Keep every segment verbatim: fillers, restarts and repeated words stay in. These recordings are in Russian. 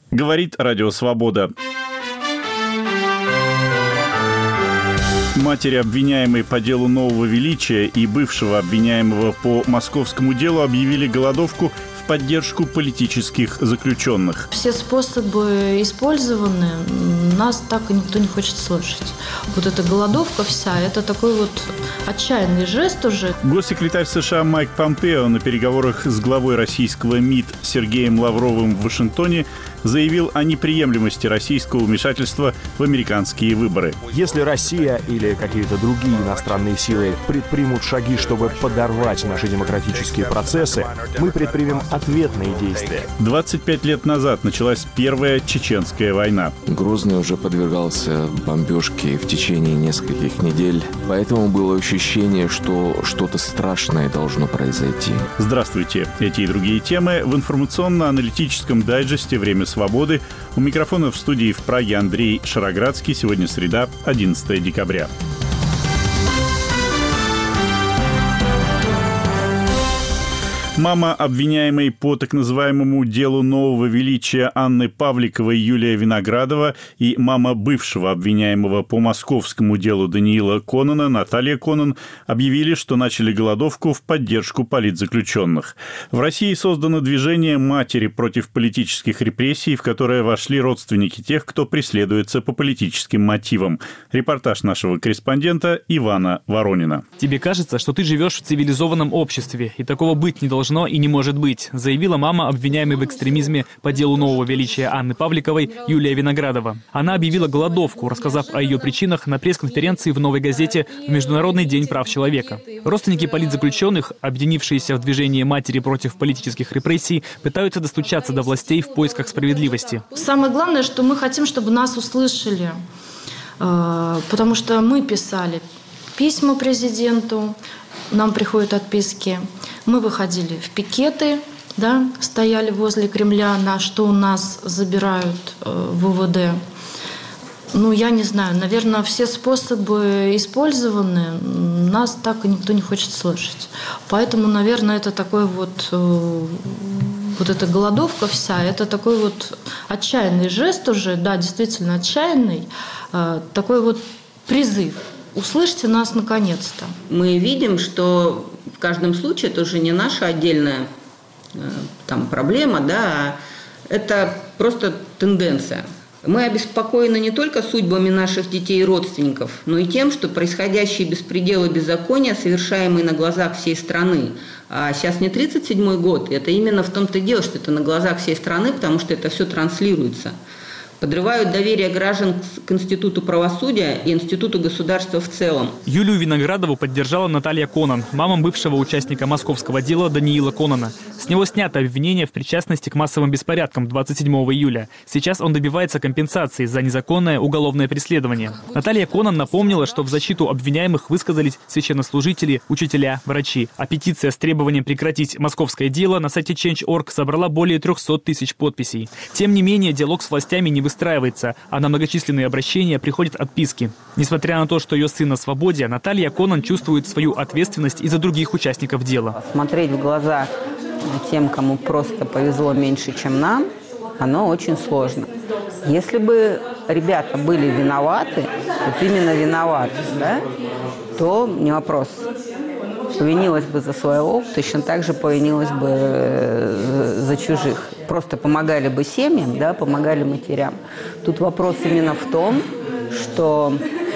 Говорит Радио Свобода. Матери обвиняемой по делу Нового Величия и бывшего обвиняемого по московскому делу объявили голодовку в поддержку политических заключенных. Все способы использованы, нас так и никто не хочет слышать. Вот эта голодовка вся, это такой вот отчаянный жест уже. Госсекретарь США Майк Помпео на переговорах с главой российского МИД Сергеем Лавровым в Вашингтоне заявил о неприемлемости российского вмешательства в американские выборы. Если Россия или какие-то другие иностранные силы предпримут шаги, чтобы подорвать наши демократические процессы, мы предпримем ответные действия. двадцать пять лет назад началась Первая Чеченская война. Грозный уже подвергался бомбежке в течение нескольких недель, поэтому было ощущение, что что-то страшное должно произойти. Здравствуйте. Эти и другие темы в информационно-аналитическом дайджесте «Время свободы». У микрофона в студии в Праге Андрей Шароградский. Сегодня среда, одиннадцатое декабря. Мама обвиняемой по так называемому делу Нового Величия Анны Павликовой Юлия Виноградова и мама бывшего обвиняемого по московскому делу Даниила Конона Наталья Конон объявили, что начали голодовку в поддержку политзаключенных. В России создано движение «Матери против политических репрессий», в которое вошли родственники тех, кто преследуется по политическим мотивам. Репортаж нашего корреспондента Ивана Воронина. Тебе кажется, что ты живешь в цивилизованном обществе, и такого быть не должно и не может быть, заявила мама обвиняемой в экстремизме по делу Нового Величия Анны Павликовой Юлия Виноградова. Она объявила голодовку, рассказав о ее причинах на пресс-конференции в «Новой газете» в Международный день прав человека. Родственники политзаключенных, объединившиеся в движении «Матери против политических репрессий», пытаются достучаться до властей в поисках справедливости. Самое главное, что мы хотим, чтобы нас услышали, потому что мы писали письма президенту, нам приходят отписки. Мы выходили в пикеты, да, стояли возле Кремля, на что у нас забирают э, ВВД. Ну, я не знаю, наверное, все способы использованы, нас так и никто не хочет слышать. Поэтому, наверное, это такой вот, э, вот эта голодовка вся, это такой вот отчаянный жест уже, да, действительно отчаянный, э, такой вот призыв. Услышьте нас наконец-то. Мы видим, что в каждом случае это уже не наша отдельная э, там, проблема, да, а это просто тенденция. Мы обеспокоены не только судьбами наших детей и родственников, но и тем, что происходящие беспределы беззакония, совершаемые на глазах всей страны. А сейчас не тридцать седьмой год, это именно в том-то и дело, что это на глазах всей страны, потому что это все транслируется. Подрывают доверие граждан к Институту правосудия и Институту государства в целом. Юлию Виноградову поддержала Наталья Конон, мама бывшего участника московского дела Даниила Конона. С него снято обвинение в причастности к массовым беспорядкам двадцать седьмого июля. Сейчас он добивается компенсации за незаконное уголовное преследование. Наталья Конон напомнила, что в защиту обвиняемых высказались священнослужители, учителя, врачи. А петиция с требованием прекратить московское дело на сайте ченч точка орг собрала более трехсот тысяч подписей. Тем не менее, диалог с властями не выстраивается, а на многочисленные обращения приходят отписки. Несмотря на то, что ее сын на свободе, Наталья Конон чувствует свою ответственность и за других участников дела. Смотреть в глаза тем, кому просто повезло меньше, чем нам, оно очень сложно. Если бы ребята были виноваты, вот именно виноваты, да, то не вопрос. Повинилась бы за своего, точно так же повинилась бы за чужих. Просто помогали бы семьям, да, помогали матерям. Тут вопрос именно в том, что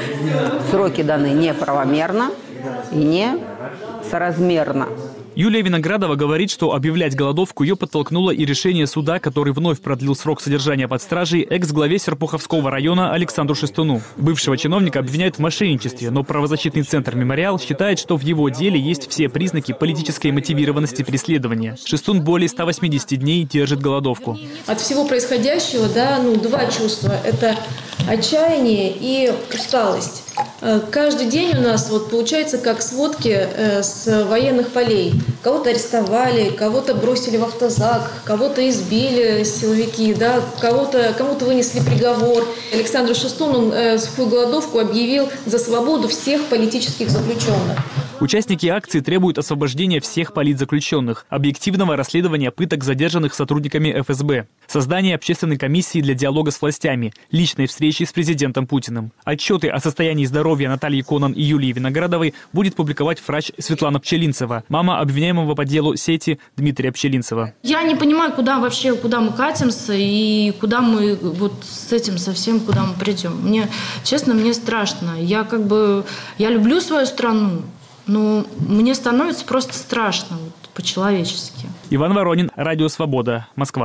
сроки даны неправомерно и не соразмерно. Юлия Виноградова говорит, что объявлять голодовку ее подтолкнуло и решение суда, который вновь продлил срок содержания под стражей экс-главе Серпуховского района Александру Шестуну. Бывшего чиновника обвиняют в мошенничестве, но правозащитный центр «Мемориал» считает, что в его деле есть все признаки политической мотивированности преследования. Шестун более ста восьмидесяти дней держит голодовку. От всего происходящего, да, ну, два чувства. Это отчаяние и усталость. Каждый день у нас вот получается как сводки с военных полей. Кого-то арестовали, кого-то бросили в автозак, кого-то избили силовики, да, кого-то, кому-то вынесли приговор. Александр Шестун он, э, сухую голодовку объявил за свободу всех политических заключенных. Участники акции требуют освобождения всех политзаключенных, объективного расследования пыток задержанных сотрудниками эф эс бэ, создания общественной комиссии для диалога с властями, личной встречи с президентом Путиным. Отчеты о состоянии здоровья Натальи Конон и Юлии Виноградовой будет публиковать врач Светлана Пчелинцева, мама обвиняемого по делу сети Дмитрия Пчелинцева. Я не понимаю, куда вообще, куда мы катимся и куда мы вот с этим совсем, куда мы придем. Мне, честно, мне страшно. Я как бы, я люблю свою страну, но мне становится просто страшно, вот, по-человечески. Иван Воронин, Радио Свобода, Москва.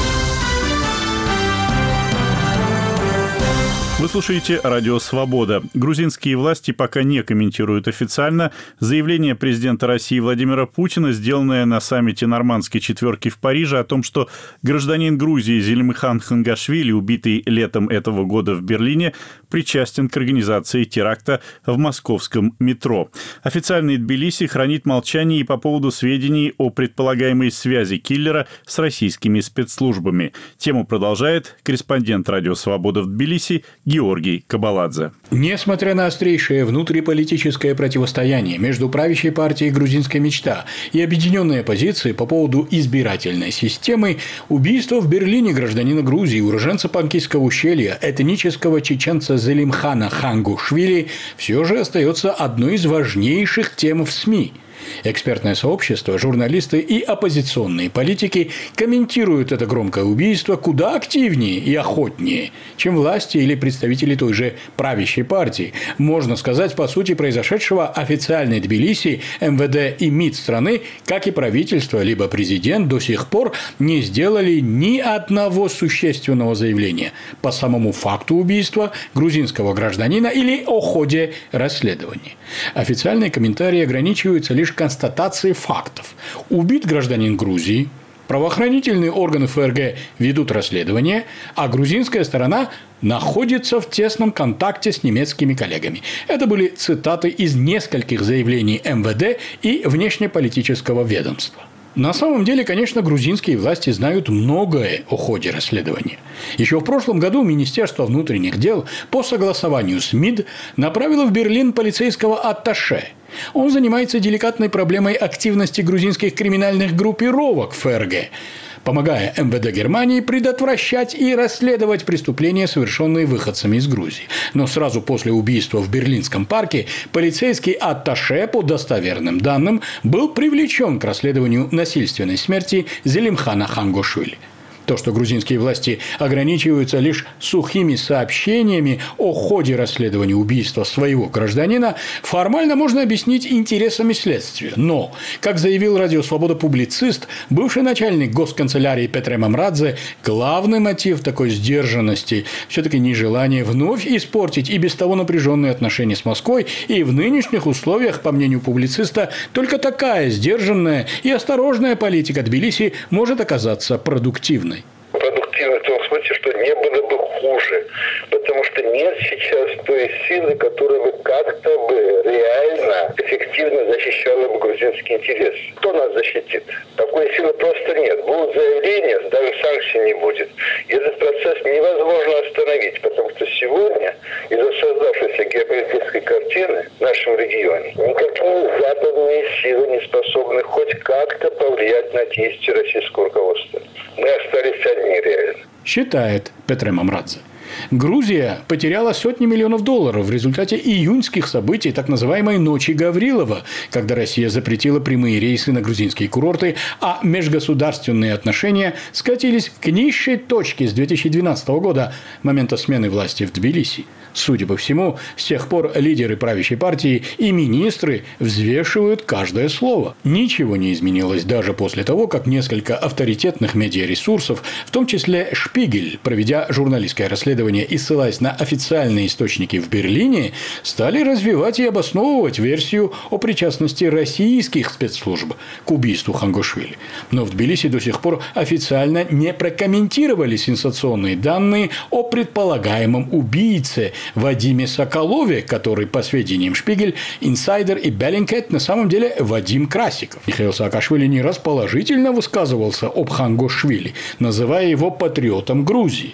Вы слушаете «Радио Свобода». Грузинские власти пока не комментируют официально заявление президента России Владимира Путина, сделанное на саммите Нормандской четверки в Париже, о том, что гражданин Грузии Зелимхан Хангашвили, убитый летом этого года в Берлине, причастен к организации теракта в московском метро. Официальный Тбилиси хранит молчание и по поводу сведений о предполагаемой связи киллера с российскими спецслужбами. Тему продолжает корреспондент «Радио Свобода» в Тбилиси Георгий Кабаладзе. Несмотря на острейшее внутриполитическое противостояние между правящей партией «Грузинская мечта» и объединенной оппозицией по поводу избирательной системы, убийство в Берлине гражданина Грузии, уроженца Панкисского ущелья, этнического чеченца Зелимхана Хангушвили, все же остается одной из важнейших тем в СМИ. Экспертное сообщество, журналисты и оппозиционные политики комментируют это громкое убийство куда активнее и охотнее, чем власти или представители той же правящей партии. Можно сказать, по сути произошедшего, официальный Тбилиси, эм вэ дэ и МИД страны, как и правительство, либо президент, до сих пор не сделали ни одного существенного заявления по самому факту убийства грузинского гражданина или о ходе расследования. Официальные комментарии ограничиваются лишь констатацией фактов. Убит гражданин Грузии, правоохранительные органы эф эр гэ ведут расследование, а грузинская сторона находится в тесном контакте с немецкими коллегами. Это были цитаты из нескольких заявлений эм вэ дэ и внешнеполитического ведомства. На самом деле, конечно, грузинские власти знают многое о ходе расследования. Еще в прошлом году Министерство внутренних дел по согласованию с МИД направило в Берлин полицейского атташе. Он занимается деликатной проблемой активности грузинских криминальных группировок в эф эр гэ, помогая эм вэ дэ Германии предотвращать и расследовать преступления, совершенные выходцами из Грузии. Но сразу после убийства в Берлинском парке полицейский атташе, по достоверным данным, был привлечен к расследованию насильственной смерти Зелимхана Хангушвили. То, что грузинские власти ограничиваются лишь сухими сообщениями о ходе расследования убийства своего гражданина, формально можно объяснить интересами следствия. Но, как заявил Радио Свобода публицист, бывший начальник госканцелярии Петре Мамрадзе, главный мотив такой сдержанности все-таки нежелание вновь испортить и без того напряженные отношения с Москвой, и в нынешних условиях, по мнению публициста, только такая сдержанная и осторожная политика Тбилиси может оказаться продуктивной. Продуктивно в том смысле, что не было бы хуже, потому что нет сейчас той силы, которая бы как-то бы реально, эффективно защищала бы грузинский интерес. Кто нас защитит? Такой силы просто нет. Будут заявления, даже санкций не будет. И этот процесс невозможно остановить, потому что сегодня из-за создавшейся геополитической картины в нашем регионе никакие западные силы не способны хоть как-то повлиять на действия российского руководства. Мы остались одни реально. Считает Петре Мамрадзе. Грузия потеряла сотни миллионов долларов в результате июньских событий так называемой «Ночи Гаврилова», когда Россия запретила прямые рейсы на грузинские курорты, а межгосударственные отношения скатились к низшей точке с две тысячи двенадцатого года, момента смены власти в Тбилиси. Судя по всему, с тех пор лидеры правящей партии и министры взвешивают каждое слово. Ничего не изменилось даже после того, как несколько авторитетных медиаресурсов, в том числе «Шпигель», проведя журналистское расследование и ссылаясь на официальные источники в Берлине, стали развивать и обосновывать версию о причастности российских спецслужб к убийству Хангушвили. Но в Тбилиси до сих пор официально не прокомментировали сенсационные данные о предполагаемом убийце Вадиме Соколове, который, по сведениям «Шпигель», «Инсайдер» и «Беллингкет» на самом деле Вадим Красиков. Михаил Саакашвили не раз положительно высказывался об Хангушвили, называя его патриотом Грузии.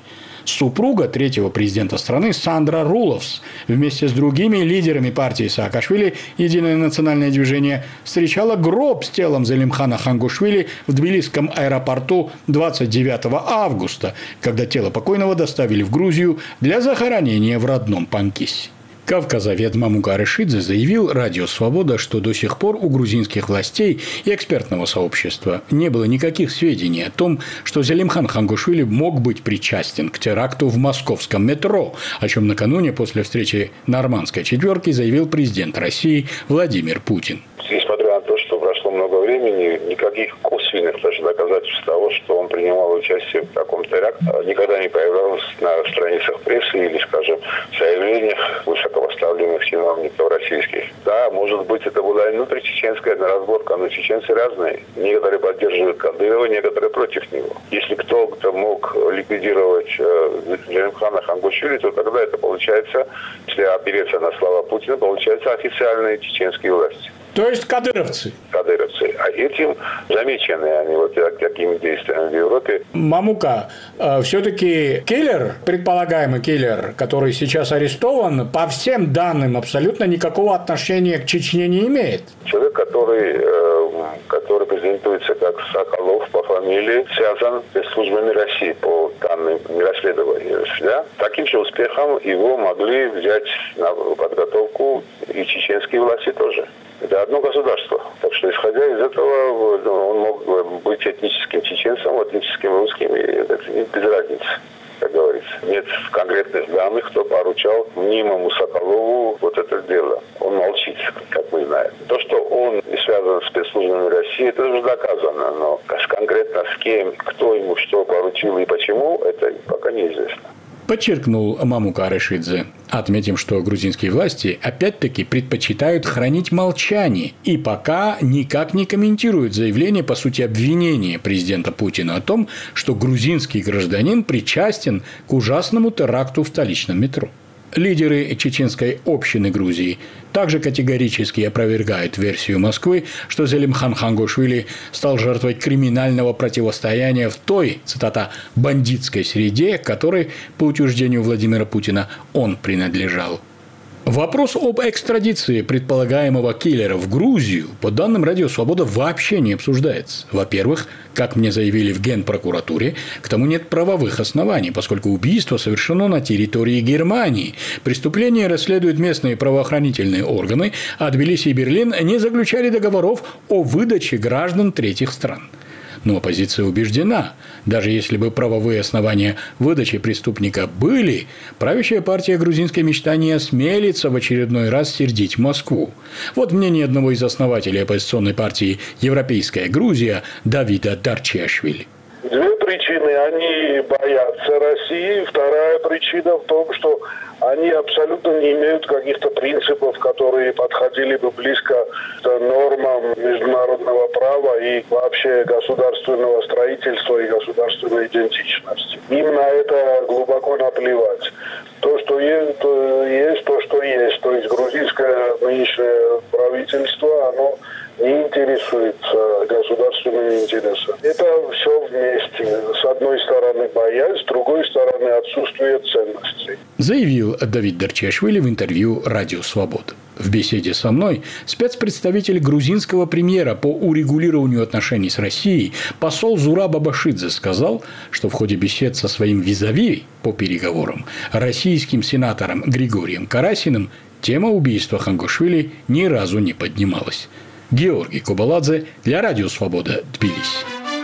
Супруга третьего президента страны Сандра Руловс вместе с другими лидерами партии Саакашвили «Единое национальное движение» встречала гроб с телом Залимхана Хангушвили в Тбилисском аэропорту двадцать девятого августа, когда тело покойного доставили в Грузию для захоронения в родном Панкиссе. Кавказовед Мамука Арышидзе заявил «Радио Свобода», что до сих пор у грузинских властей и экспертного сообщества не было никаких сведений о том, что Залимхан Хангушвили мог быть причастен к теракту в московском метро, о чем накануне после встречи нормандской четверки заявил президент России Владимир Путин. Несмотря на то, что прошло много времени, никаких косвенных даже доказательств того, что он принимал участие в таком теракте, никогда не появлялось на страницах прессы или, скажем, в заявлениях высокопоставленных чиновников российских. Да, может быть, это была и внутричеченская одна разборка, но чеченцы разные. Некоторые поддерживают Кадырова, некоторые против него. Если кто-то мог ликвидировать Залимхана Хангушвили, то тогда это получается, если опереться на слова Путина, получается официальные чеченские власти. То есть кадыровцы? Кадыровцы. А этим замечены они вот такими действиями в Европе. Мамука, все-таки киллер, предполагаемый киллер, который сейчас арестован, по всем данным абсолютно никакого отношения к Чечне не имеет. Человек, который, который презентуется как Соколов по фамилии, связан с службами России по данным расследования. Да? Таким же успехом его могли взять на подготовку и чеченские власти тоже. Это одно государство. Так что, исходя из этого, он мог быть этническим чеченцем, этническим русским, и это без разницы, как говорится. Нет конкретных данных, кто поручал мнимому Соколову вот это дело. Он молчит, как мы знаем. То, что он связан с спецслужбами России, это уже доказано. Но конкретно с кем, кто ему что поручил и почему, это пока неизвестно. Подчеркнул Мамука Арышидзе. Отметим, что грузинские власти опять-таки предпочитают хранить молчание и пока никак не комментируют заявление, по сути, обвинения президента Путина о том, что грузинский гражданин причастен к ужасному теракту в столичном метро. Лидеры чеченской общины Грузии также категорически опровергают версию Москвы, что Залимхан Хангушвили стал жертвой криминального противостояния в той, цитата, «бандитской среде», которой, по утверждению Владимира Путина, он принадлежал. Вопрос об экстрадиции предполагаемого киллера в Грузию, по данным Радио Свобода, вообще не обсуждается. Во-первых, как мне заявили в Генпрокуратуре, к тому нет правовых оснований, поскольку убийство совершено на территории Германии. Преступление расследуют местные правоохранительные органы, а Тбилиси и Берлин не заключали договоров о выдаче граждан третьих стран. Но оппозиция убеждена, даже если бы правовые основания выдачи преступника были, правящая партия «Грузинская мечта» не осмелится в очередной раз сердить Москву. Вот мнение одного из основателей оппозиционной партии «Европейская Грузия» Давида Дарчиашвили. Две причины. Они боятся России. Вторая причина в том, что они абсолютно не имеют каких-то принципов, которые подходили бы близко к нормам международного права и вообще государственного строительства и государственной идентичности. Им на это глубоко наплевать. То, что есть, то есть то, что есть. То есть грузинское нынешнее правительство, оно не интересуется государственными интересами. Это все вместе. С одной стороны боязнь, с другой стороны отсутствие ценностей. Заявил Давид Дарчиашвили в интервью «Радио Свобода». В беседе со мной спецпредставитель грузинского премьера по урегулированию отношений с Россией посол Зураб Абашидзе сказал, что в ходе бесед со своим визави по переговорам российским сенатором Григорием Карасиным тема убийства Хангушвили ни разу не поднималась. Георгий Кобаладзе для Радио Свобода, Тбилиси.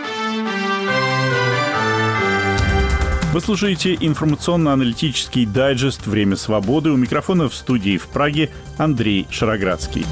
Вы слушаете информационно-аналитический дайджест «Время свободы». У микрофона в студии в Праге Андрей Шароградский.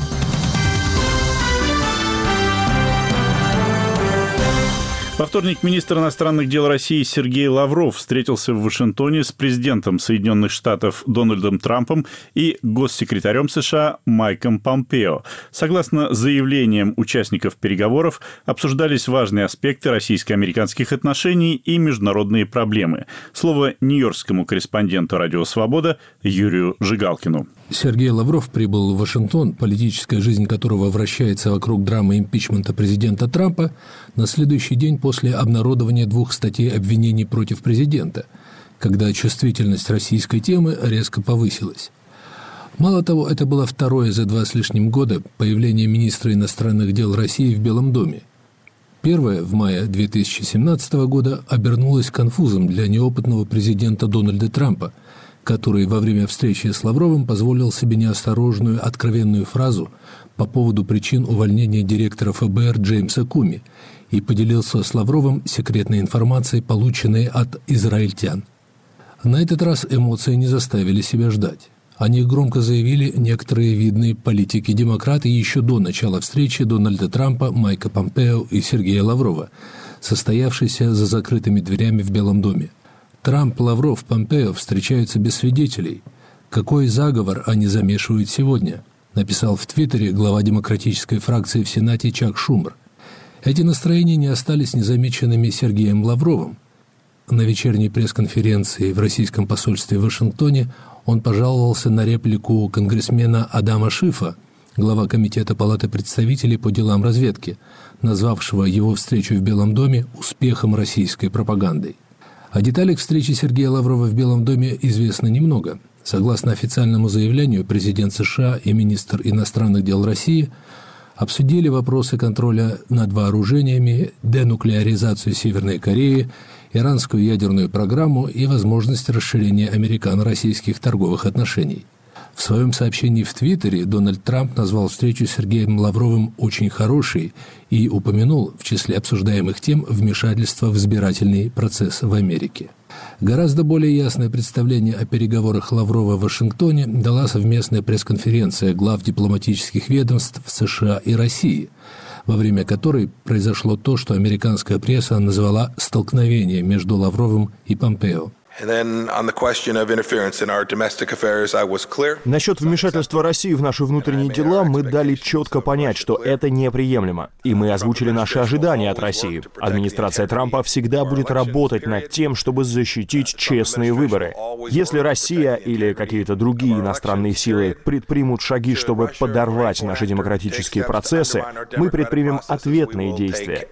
Во вторник министр иностранных дел России Сергей Лавров встретился в Вашингтоне с президентом Соединенных Штатов Дональдом Трампом и госсекретарем США Майком Помпео. Согласно заявлениям участников переговоров, обсуждались важные аспекты российско-американских отношений и международные проблемы. Слово нью-йоркскому корреспонденту «Радио Свобода» Юрию Жигалкину. Сергей Лавров прибыл в Вашингтон, политическая жизнь которого вращается вокруг драмы импичмента президента Трампа, на следующий день после обнародования двух статей обвинений против президента. когда чувствительность российской темы резко повысилась. Мало того, это было второе за два с лишним года появление министра иностранных дел России в Белом доме. Первое, в мае две тысячи семнадцатого года, обернулось конфузом для неопытного президента Дональда Трампа, который во время встречи с Лавровым позволил себе неосторожную, откровенную фразу по поводу причин увольнения директора эф бэ эр Джеймса Коми и поделился с Лавровым секретной информацией, полученной от израильтян. На этот раз эмоции не заставили себя ждать. О них громко заявили некоторые видные политики-демократы еще до начала встречи Дональда Трампа, Майка Помпео и Сергея Лаврова, состоявшейся за закрытыми дверями в Белом доме. Трамп, Лавров, Помпео встречаются без свидетелей. Какой заговор они замешивают сегодня? Написал в Твиттере глава демократической фракции в Сенате Чак Шумер. Эти настроения не остались незамеченными Сергеем Лавровым. На вечерней пресс-конференции в российском посольстве в Вашингтоне он пожаловался на реплику конгрессмена Адама Шифа, глава Комитета Палаты представителей по делам разведки, назвавшего его встречу в Белом доме успехом российской пропагандой. О деталях встречи Сергея Лаврова в Белом доме известно немного. Согласно официальному заявлению, президент США и министр иностранных дел России обсудили вопросы контроля над вооружениями, денуклеаризацию Северной Кореи, иранскую ядерную программу и возможность расширения американо-российских торговых отношений. В своем сообщении в Твиттере Дональд Трамп назвал встречу с Сергеем Лавровым очень хорошей и упомянул в числе обсуждаемых тем вмешательство в избирательный процесс в Америке. Гораздо более ясное представление о переговорах Лаврова в Вашингтоне дала совместная пресс-конференция глав дипломатических ведомств США и России, во время которой произошло то, что американская пресса назвала «столкновение между Лавровым и Помпео». Насчет вмешательства России в наши внутренние дела мы дали четко понять, что это неприемлемо. И мы озвучили наши ожидания от России. Администрация Трампа всегда будет работать над тем, чтобы защитить честные выборы. Если Россия или какие-то другие иностранные силы предпримут шаги, чтобы подорвать наши демократические процессы, мы предпримем ответные действия.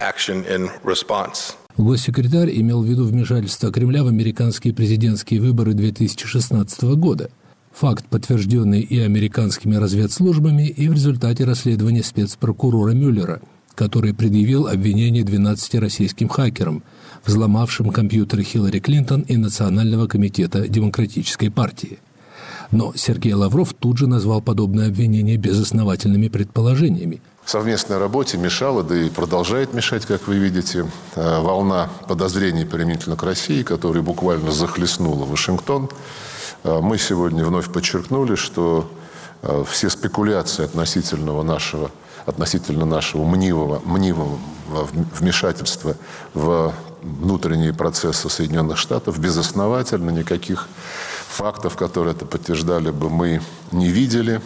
Госсекретарь имел в виду вмешательство Кремля в американские президентские выборы две тысячи шестнадцатого года. Факт, подтвержденный и американскими разведслужбами, и в результате расследования спецпрокурора Мюллера, который предъявил обвинение двенадцати российским хакерам, взломавшим компьютеры Хиллари Клинтон и Национального комитета Демократической партии. Но Сергей Лавров тут же назвал подобные обвинения безосновательными предположениями. Совместной работе мешала, да и продолжает мешать, как вы видите, волна подозрений применительно к России, которая буквально захлестнула Вашингтон. Мы сегодня вновь подчеркнули, что все спекуляции относительно нашего, относительно нашего мнимого, мнимого вмешательства в внутренние процессы Соединенных Штатов безосновательны, никаких фактов, которые это подтверждали бы, мы не видели.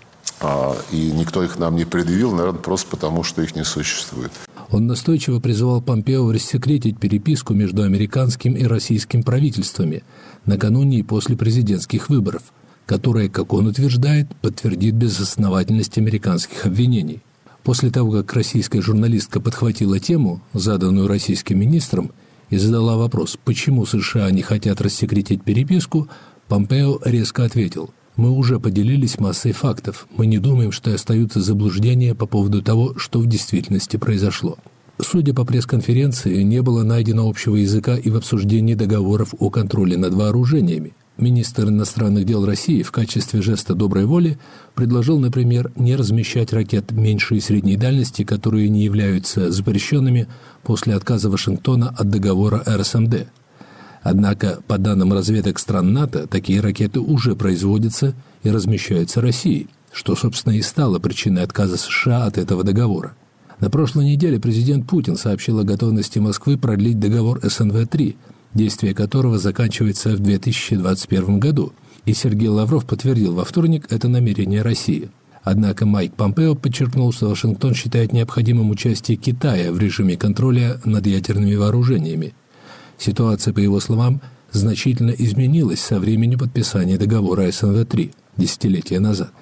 И никто их нам не предъявил, наверное, просто потому, что их не существует. Он настойчиво призывал Помпео рассекретить переписку между американским и российским правительствами накануне и после президентских выборов, которая, как он утверждает, подтвердит безосновательность американских обвинений. После того, как российская журналистка подхватила тему, заданную российским министром, и задала вопрос, почему США не хотят рассекретить переписку, Помпео резко ответил: «Мы уже поделились массой фактов. Мы не думаем, что остаются заблуждения по поводу того, что в действительности произошло». Судя по пресс-конференции, не было найдено общего языка и в обсуждении договоров о контроле над вооружениями. Министр иностранных дел России в качестве жеста доброй воли предложил, например, не размещать ракет меньшей и средней дальности, которые не являются запрещенными после отказа Вашингтона от договора эр эс эм дэ. Однако, по данным разведок стран НАТО, такие ракеты уже производятся и размещаются Россией, что, собственно, и стало причиной отказа США от этого договора. На прошлой неделе президент Путин сообщил о готовности Москвы продлить договор эс эн вэ три, действие которого заканчивается в две тысячи двадцать первом году, и Сергей Лавров подтвердил во вторник это намерение России. Однако Майк Помпео подчеркнул, что Вашингтон считает необходимым участие Китая в режиме контроля над ядерными вооружениями. Ситуация, по его словам, значительно изменилась со времени подписания договора эс эн вэ три десятилетия назад.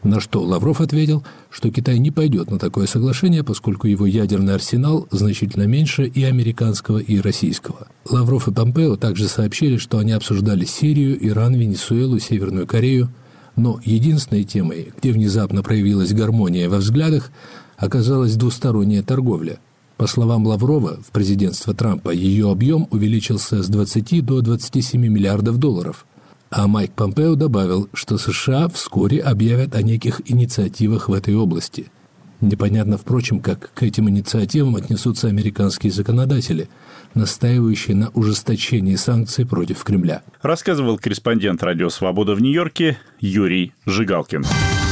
На что Лавров ответил, что Китай не пойдет на такое соглашение, поскольку его ядерный арсенал значительно меньше и американского, и российского. Лавров и Помпео также сообщили, что они обсуждали Сирию, Иран, Венесуэлу, Северную Корею, но единственной темой, где внезапно проявилась гармония во взглядах, оказалась двусторонняя торговля. По словам Лаврова, в президентство Трампа ее объем увеличился с двадцати до двадцати семи миллиардов долларов. А Майк Помпео добавил, что США вскоре объявят о неких инициативах в этой области. Непонятно, впрочем, как к этим инициативам отнесутся американские законодатели, настаивающие на ужесточении санкций против Кремля. Рассказывал корреспондент «Радио Свобода» в Нью-Йорке Юрий Жигалкин.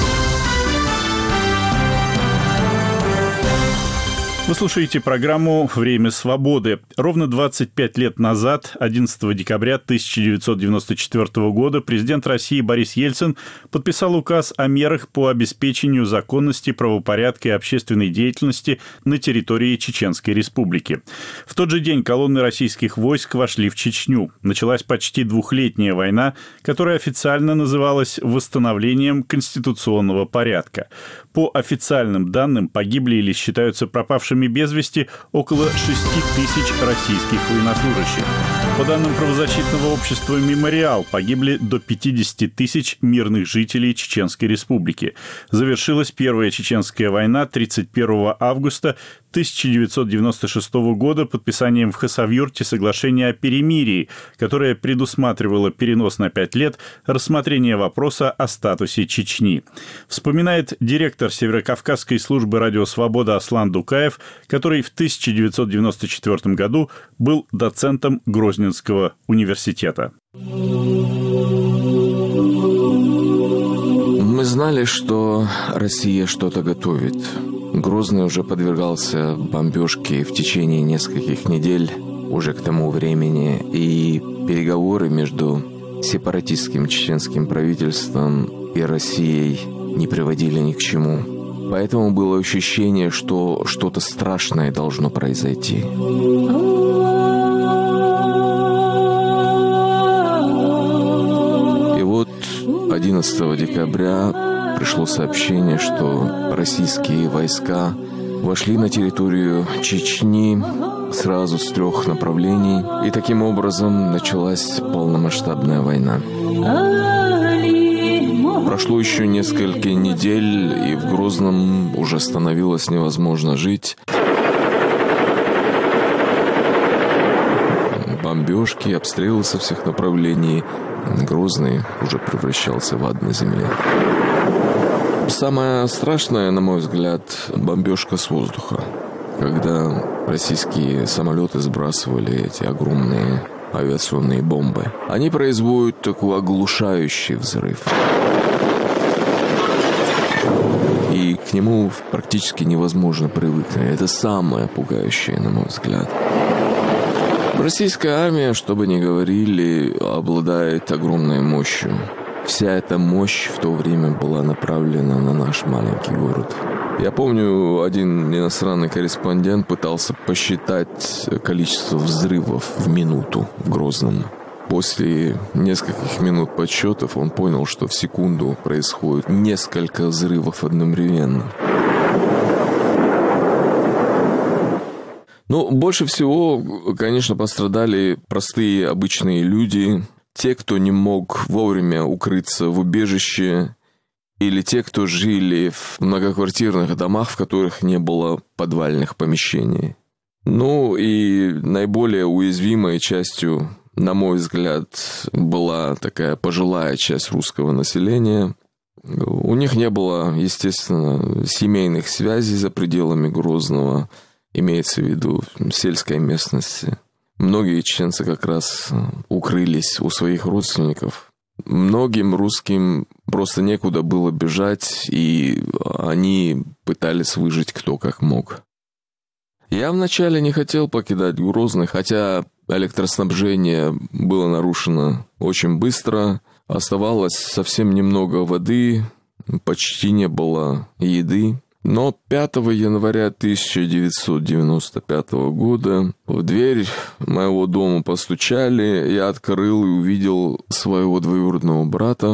Вы слушаете программу «Время свободы». Ровно двадцать пять лет назад, одиннадцатого декабря тысяча девятьсот девяносто четвёртого года, президент России Борис Ельцин подписал указ о мерах по обеспечению законности, правопорядка и общественной деятельности на территории Чеченской Республики. В тот же день колонны российских войск вошли в Чечню. Началась почти двухлетняя война, которая официально называлась «восстановлением конституционного порядка». По официальным данным, погибли или считаются пропавшими без вести около шести тысяч российских военнослужащих. По данным правозащитного общества «Мемориал», погибли до пятидесяти тысяч мирных жителей Чеченской Республики. Завершилась Первая Чеченская война тридцать первого августа тысяча девятьсот девяносто шестого года подписанием в Хасавюрте соглашения о перемирии, которое предусматривало перенос на пять лет рассмотрения вопроса о статусе Чечни. Вспоминает директор Северокавказской службы «Радио Свобода» Аслан Дукаев, который в тысяча девятьсот девяносто четвёртом году был доцентом Грозненского университета. Мы знали, что Россия что-то готовит. Грозный уже подвергался бомбежке в течение нескольких недель уже к тому времени, и переговоры между сепаратистским чеченским правительством и Россией не приводили ни к чему. Поэтому было ощущение, что что-то страшное должно произойти. И вот одиннадцатого декабря пришло сообщение, что российские войска вошли на территорию Чечни сразу с трех направлений, и таким образом началась полномасштабная война. Прошло еще несколько недель, и в Грозном уже становилось невозможно жить. Бомбежки, обстрелы со всех направлений. Грозный уже превращался в ад на земле. Самое страшное, на мой взгляд, бомбежка с воздуха. Когда российские самолеты сбрасывали эти огромные авиационные бомбы. Они производят такой оглушающий взрыв. И к нему практически невозможно привыкнуть. Это самое пугающее, на мой взгляд. Российская армия, что бы ни говорили, обладает огромной мощью. Вся эта мощь в то время была направлена на наш маленький город. Я помню, один иностранный корреспондент пытался посчитать количество взрывов в минуту в Грозном. После нескольких минут подсчетов он понял, что в секунду происходит несколько взрывов одновременно. Ну, больше всего, конечно, пострадали простые обычные люди, те, кто не мог вовремя укрыться в убежище, или те, кто жили в многоквартирных домах, в которых не было подвальных помещений. Ну и наиболее уязвимой частью, на мой взгляд, была такая пожилая часть русского населения. У них не было, естественно, семейных связей за пределами Грозного, имеется в виду сельской местности. Многие чеченцы как раз укрылись у своих родственников. Многим русским просто некуда было бежать, и они пытались выжить кто как мог. Я вначале не хотел покидать Грозный, хотя электроснабжение было нарушено очень быстро. Оставалось совсем немного воды, почти не было еды. Но пятого января тысяча девятьсот девяносто пятого года в дверь моего дома постучали, я открыл и увидел своего двоюродного брата,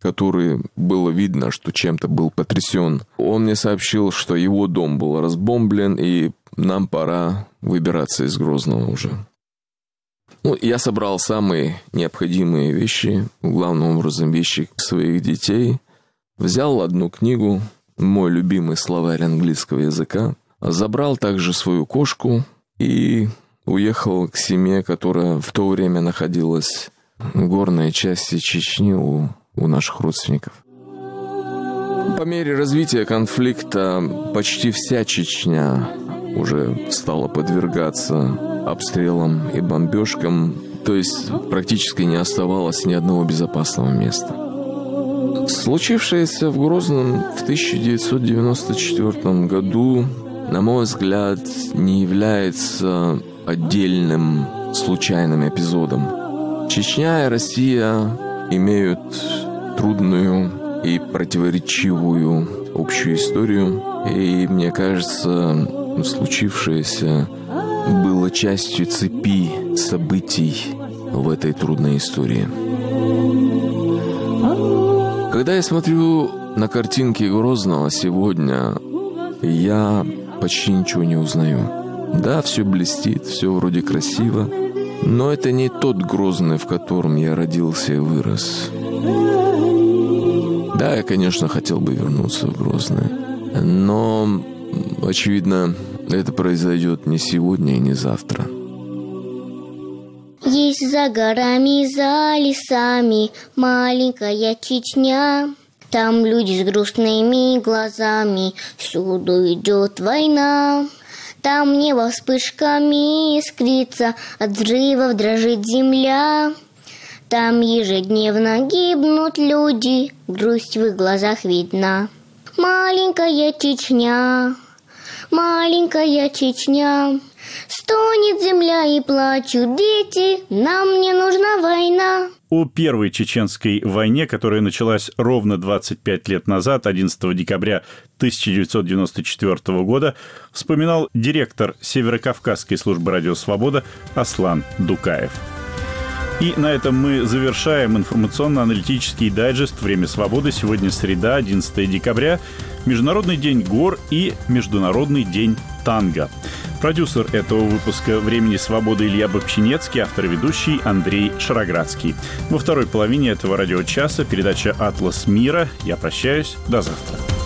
который было видно, что чем-то был потрясен. Он мне сообщил, что его дом был разбомблен, и нам пора выбираться из Грозного уже. Ну, я собрал самые необходимые вещи, главным образом вещи своих детей. Взял одну книгу, мой любимый словарь английского языка. Забрал также свою кошку и уехал к семье, которая в то время находилась в горной части Чечни у, у наших родственников. По мере развития конфликта почти вся Чечня уже стала подвергаться обстрелам и бомбежкам, то есть практически не оставалось ни одного безопасного места. Случившееся в Грозном в тысяча девятьсот девяносто четвёртом году, на мой взгляд, не является отдельным случайным эпизодом. Чечня и Россия имеют трудную и противоречивую общую историю, и мне кажется, случившееся было частью цепи событий в этой трудной истории. Когда я смотрю на картинки Грозного сегодня, я почти ничего не узнаю. Да, все блестит, все вроде красиво, но это не тот Грозный, в котором я родился и вырос. Да, я, конечно, хотел бы вернуться в Грозный, но, очевидно, это произойдет не сегодня и не завтра. Есть за горами, за лесами маленькая Чечня. Там люди с грустными глазами, всюду идет война. Там небо вспышками искрится, от взрывов дрожит земля. Там ежедневно гибнут люди, грусть в их глазах видна. Маленькая Чечня, маленькая Чечня, стонет земля и плачут дети, нам не нужна война. О Первой Чеченской войне, которая началась ровно двадцать пять лет назад, одиннадцатого декабря тысяча девятьсот девяносто четвёртого года, вспоминал директор Северокавказской службы «Радио Свобода» Аслан Дукаев. И на этом мы завершаем информационно-аналитический дайджест «Время свободы». Сегодня среда, одиннадцатого декабря, Международный день гор и Международный день танго. Продюсер этого выпуска «Времени свободы» Илья Бобчинецкий, автор и ведущий Андрей Шароградский. Во второй половине этого радиочаса передача «Атлас мира». Я прощаюсь. До завтра.